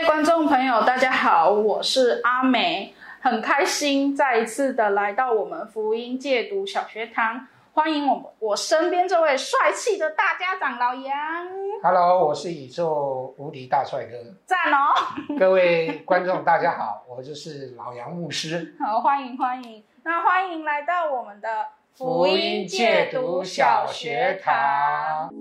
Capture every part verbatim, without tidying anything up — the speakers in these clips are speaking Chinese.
观众朋友，大家好，我是阿梅，很开心再一次的来到我们福音戒毒小学堂，欢迎我我身边这位帅气的大家长老杨。 Hello， 我是宇宙无敌大帅哥， 赞哦！ 各位观众大家好，我就是老杨牧师。 好，欢迎欢迎，那欢迎来到我们的福音戒毒小学堂。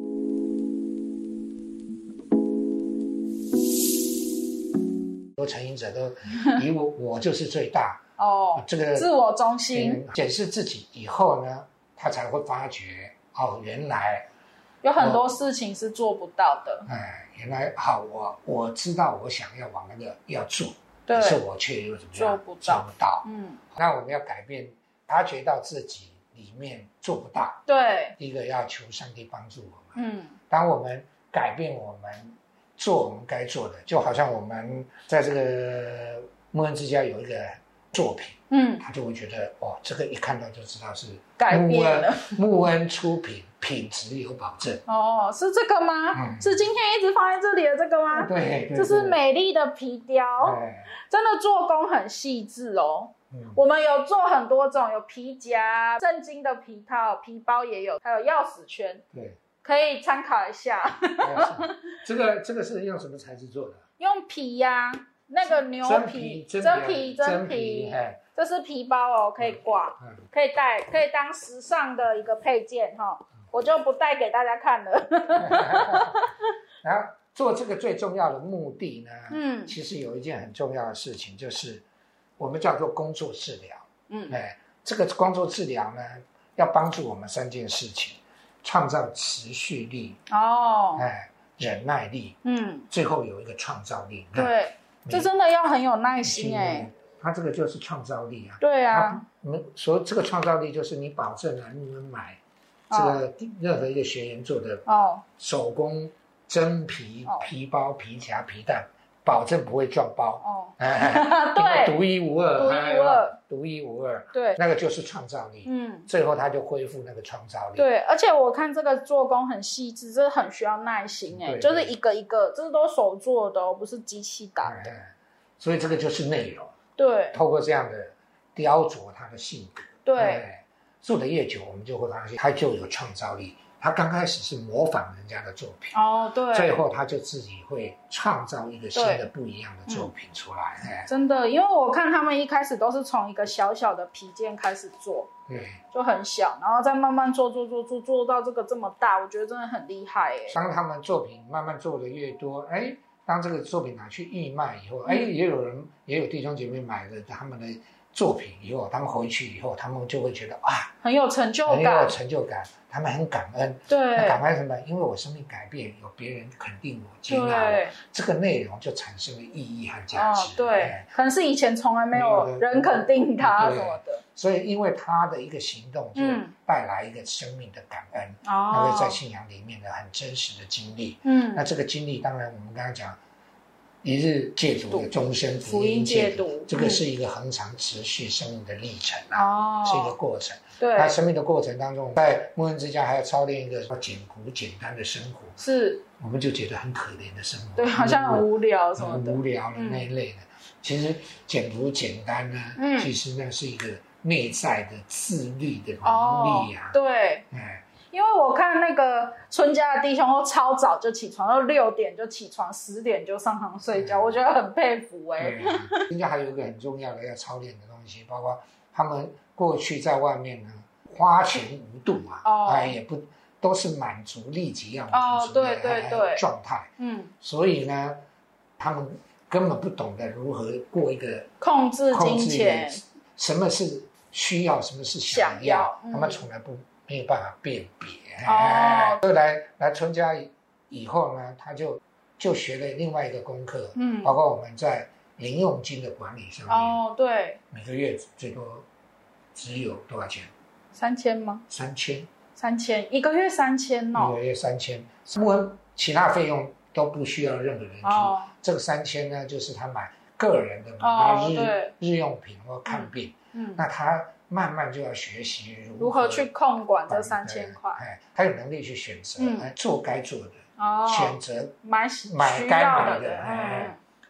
很多成瘾者都以我我就是最大哦， 这个自我中心。 检视自己以后呢，他才会发觉哦，原来有很多事情是做不到的。 哎，原来好，我我知道我想要往那个要做， 对， 可是我却又怎么样做不到， 做不到。 嗯， 那我们要改变，发觉到自己里面做不到。 对， 第一个要求上帝帮助我们。 嗯， 当我们改变我们做我们该做的，就好像我们在这个牧恩之家有一个作品， 嗯， 他就会觉得哦，这个一看到就知道是改变了， 牧恩出品，品质有保证。 哦，是这个吗？嗯、是今天一直放在这里的这个吗？ 对，对对， 这是美丽的皮雕，真的做工很细致哦。嗯、我们有做很多种，有皮夹、圣经的皮套、皮包也有，还有钥匙圈。 对。可以参考一下。 这个这个是用什么材质做的？ 用皮呀、啊，那个牛皮、真皮、真皮，这是皮包哦，可以挂，嗯、可以带，可以当时尚的一个配件哈、哦。我就不带给大家看了。 然后做这个最重要的目的呢， 嗯， 其实有一件很重要的事情，就是我们叫做工作治疗。嗯，哎，这个工作治疗呢，要帮助我们三件事情。创造持续力哦， 哎，忍耐力，嗯，最后有一个创造力。 对，这真的要很有耐心哎。 它这个就是创造力啊。 对啊， 我们所这个创造力就是你保证啊，你们买这个任何一个学员做的哦，手工真皮皮包、皮夹、皮带，保证不会撞包哦。对，独一无二， 独一无二。 独一无二， 对， 那个就是创造力。嗯，最后他就恢复那个创造力。 对，而且我看这个做工很细致，这很需要耐心哎，就是一个一个，这都手做的哦，不是机器打的。 所以这个就是内容。 对， 透过这样的雕琢他的性格。 对， 做的越久，我们就会发现他就有创造力。他刚开始是模仿人家的作品哦，对， 最后他就自己会创造一个新的不一样的作品出来。 嗯、真的，因为我看他们一开始都是从一个小小的皮件开始做，对，就很小，然后再慢慢做做做做做到这个这么大，我觉得真的很厉害哎。 当他们作品慢慢做的越多，哎，当这个作品拿去义卖以后，哎、嗯，也有人也有弟兄姐妹买了他们的作品以后，他们回去以后，他们就会觉得啊， 很有成就感， 很有成就感，他们很感恩。 对， 那感恩什么？因为我生命改变，有别人肯定我、接纳我，这个内容就产生了意义和价值。 哦、对，可能是以前从来没有人肯定他什么的， 所以因为他的一个行动，就带来一个生命的感恩，嗯、那个在信仰里面的很真实的经历。嗯，那这个经历，当然我们刚刚讲。一日戒毒的终身福音戒毒，这个是一个恒长持续生命的历程啊，哦、是一个过程。 对， 那生命的过程当中，在牧恩之家还要操练一个简朴简单的生活， 是， 我们就觉得很可怜的生活， 对，好像很无聊什么的， 很无聊的那一类的。嗯、其实简朴简单呢，嗯、其实那是一个内在的自律的能力啊。 哦、对，哎。因为我看那个春家的弟兄都超早就起床，都六点就起床，十点就上床睡觉，嗯、我觉得很佩服哎、欸。 春家还有一个很重要的要操练的东西，包括他们过去在外面呢花钱无度啊，哦、哎也不都是满足立即要满足的、哦、对对对状态，嗯，所以呢，他们根本不懂得如何过一个控制金钱， 什么是需要，什么是想要， 想要嗯、他们从来不。没有办法辨别哦。后来来春家以后呢，他就就学了另外一个功课，嗯，包括我们在零用金的管理上面， 哦，对， 每个月最多只有多少钱？ 三千吗？ 三千， 三千，一个月三千哦， 一个月三千，牧恩其他费用都不需要任何人出，哦、这个三千呢，就是他买个人的买日、哦、日用品或看病，嗯，嗯那他。慢慢就要学习如 何, 如何去控管这三千块， 哎，他有能力去选择，嗯、做该做的，哦、选择买买该买的， 嗯、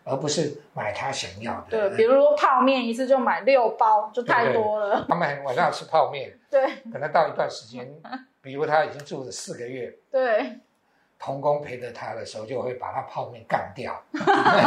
而不是买他想要的。 对，比如说泡面一次就买六包，就太多了。 对对，他们晚上吃泡面， 对， 可能到一段时间，比如他已经住了四个月， 对， 童工陪着他的时候，就会把他泡面干掉，不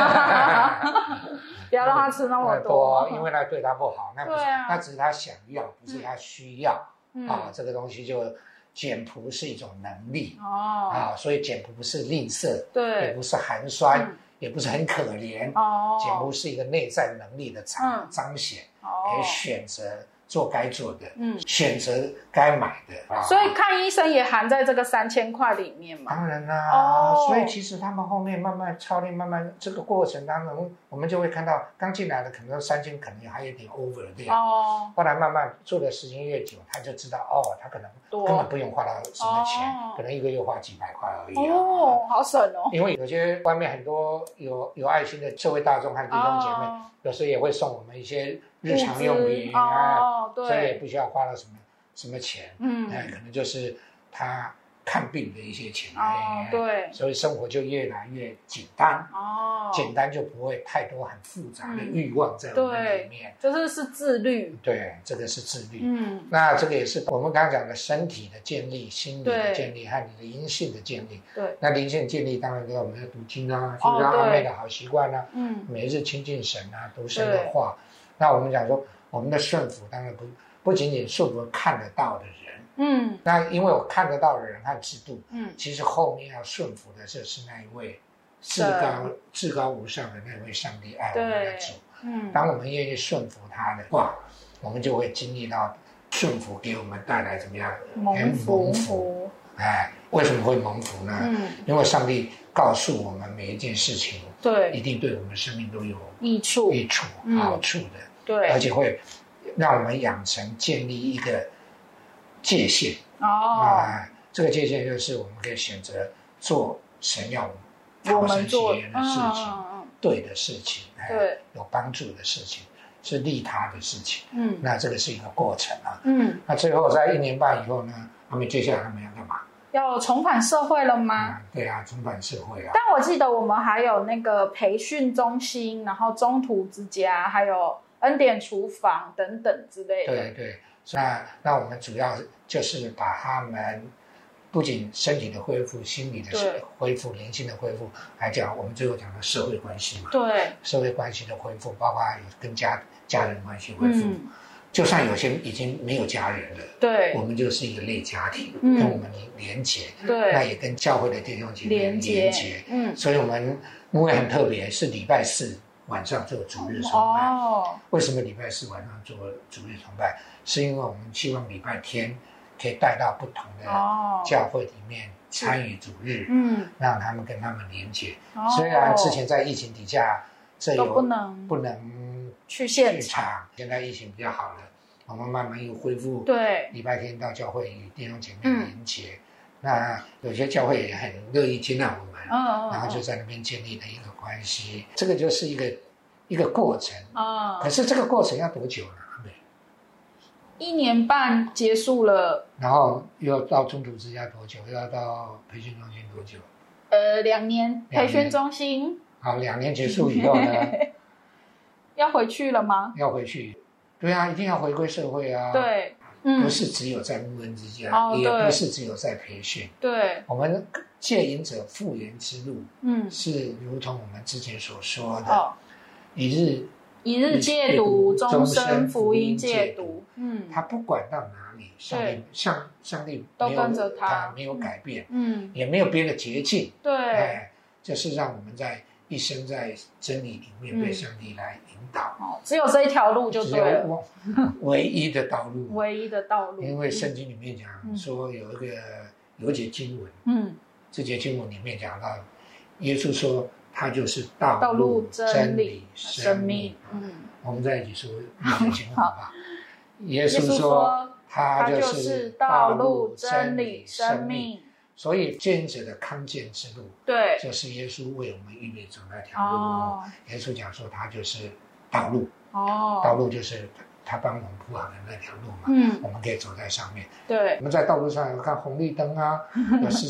要让他吃那么多， 因为那对他不好。那不是， 啊、 那只是他想要，不是他需要、嗯、啊。这个东西就简朴是一种能力哦啊，所以简朴不是吝啬， 对， 也不是寒酸。嗯，也不是很可怜哦，简朴是一个内在能力的彰、嗯、彰显，哦，可以选择做该做的，嗯，选择该买的啊。 所以看医生也含在这个三千块里面嘛。 当然啦、啊，哦，所以其实他们后面慢慢操练，慢慢这个过程当中，我们就会看到刚进来的可能三千，可能还有点 over 掉哦。后来慢慢做的时间越久，他就知道哦，他可能根本不用花到什么钱，哦，可能一个月花几百块而已、啊。 哦，好省哦。 因为有些外面很多有有爱心的社会大众和弟兄姐妹，哦，有时候也会送我们一些日常用品啊，哦，对，所以也不需要花到什么什么钱，嗯，哎，可能就是他看病的一些钱， 哦，对， 所以生活就越来越简单，哦，简单就不会太多很复杂的欲望在我们里面， 嗯，就是是自律， 对，这个是自律，嗯，那这个也是我们刚刚讲的身体的建立、心理的建立和你的灵性的建立， 对， 那灵性建立当然跟我们要读经啊，寻找阿妹的好习惯啊，嗯，每日亲近神啊，读神的话，那我们讲说我们的顺服当然不不仅仅顺服看得到的人。嗯，那因为我看得到的人和制度，嗯，其实后面要顺服的就是那一位至高至高无上的那位上帝爱我们的主。嗯，当我们愿意顺服他的话，我们就会经历到顺服给我们带来怎么样蒙福。 蒙福，哎，为什么会蒙福呢？嗯，因为上帝告诉我们每一件事情，对，一定对我们生命都有益处、 益处、嗯、好处的。 对， 而且会让我们养成建立一个界限哦，啊，这个界限就是我们可以选择做神要我们做的事情，嗯、对的事情，对，有帮助的事情，是利他的事情。嗯，那这个是一个过程啊。嗯，那最后在一年半以后呢，他们接下来他们要干嘛？ 要重返社会了吗？ 嗯、对啊，重返社会啊。 但我记得我们还有那个培训中心，然后中途之家，还有恩典厨房等等之类的。 对对。那那我们主要就是把他们不仅身体的恢复、心理的恢复、灵性的恢复，还讲我们最后讲的社会关系嘛。 对， 社会关系的恢复，包括有跟家家人关系恢复。嗯，就算有些已经没有家人了，对，我们就是一个类家庭，嗯，跟我们连结。对，那也跟教会的弟兄姐妹连结。嗯，所以我们因为很特别，是礼拜四晚上做主日崇拜。哦，为什么礼拜四晚上做主日崇拜？是因为我们希望礼拜天可以带到不同的教会里面参与主日，嗯，让他们跟他们连结。哦，虽然之前在疫情底下，这有不能不能去现场， 现在疫情比较好了，我们慢慢又恢复。 对， 礼拜天到教会与弟兄姐妹连结。嗯，那有些教会也很乐意接纳我们，嗯，然后就在那边建立了一个关系。这个就是一个一个过程啊。可是这个过程要多久呢？ 一年半结束了， 然后又要到中途之家多久？又要到培训中心多久？ 呃，两年培训中心。 好，两年结束以后呢？ 要回去了吗？ 要回去，对啊，一定要回归社会啊。 对， 嗯，不是只有在牧恩之家，哦，也不是只有在培训。 对， 我们戒引者复原之路，嗯，是如同我们之前所说的，哦，一日。 一日戒毒，终身福音戒毒。嗯， 他不管到哪里，上帝上上帝都跟着他， 他没有改变，嗯，也没有别的捷径。 对， 哎，就是让我们在一生在真理里面被上帝来引导。 哦，只有这一条路就对了， 唯一的道路， 唯一的道路。 因为圣经里面讲说有一个有一节经文，嗯，这节经文里面讲到，耶稣说。他就是道路、真理、生命。嗯，我们在一起说那个经文吧。耶稣说，他就是道路、真理、生命。所以见者的康健之路，对，就是耶稣为我们预备走那条路。哦，耶稣讲说，他就是道路。哦，道路就是他帮我们铺好的那条路嘛。嗯，我们可以走在上面。对，我们在道路上有看红绿灯啊，有时。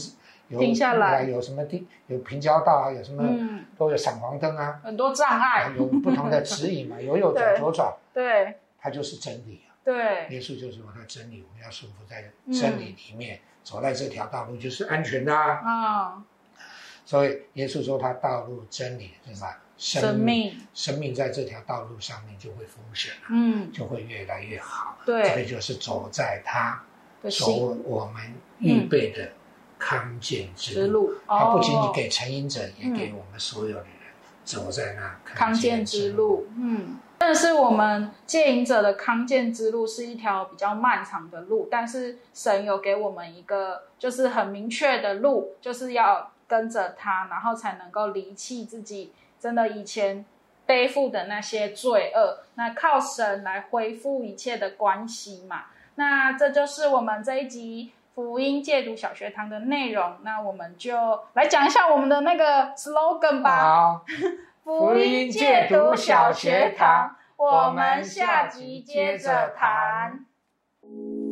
有停下来， 有什么地有平交道啊，有什么、嗯、都有闪黄灯啊， 很多障碍， 有不同的指引嘛，右右转左转， 对， 它就是真理啊。 对， 耶稣就是我的真理，我们要顺服在真理里面，嗯、走在这条道路就是安全的啊。 嗯、 所以耶稣说他道路真理是什么？生命，生命在这条道路上面就会丰盛，嗯，就会越来越好。 对， 这个就是走在他所我们预备的康健之路。他、嗯、不仅仅给成瘾者，嗯、也给我们所有的人走在那康健之路。 嗯，但是我们戒瘾者的康健之路是一条比较漫长的路，但是神有给我们一个就是很明确的路，就是要跟着他，然后才能够离弃自己真的以前背负的那些罪恶，那靠神来恢复一切的关系嘛。那这就是我们这一集福音戒毒小学堂的内容，那我们就来讲一下我们的那个 slogan 吧。 好，福音戒毒小学堂，我们下集接着谈。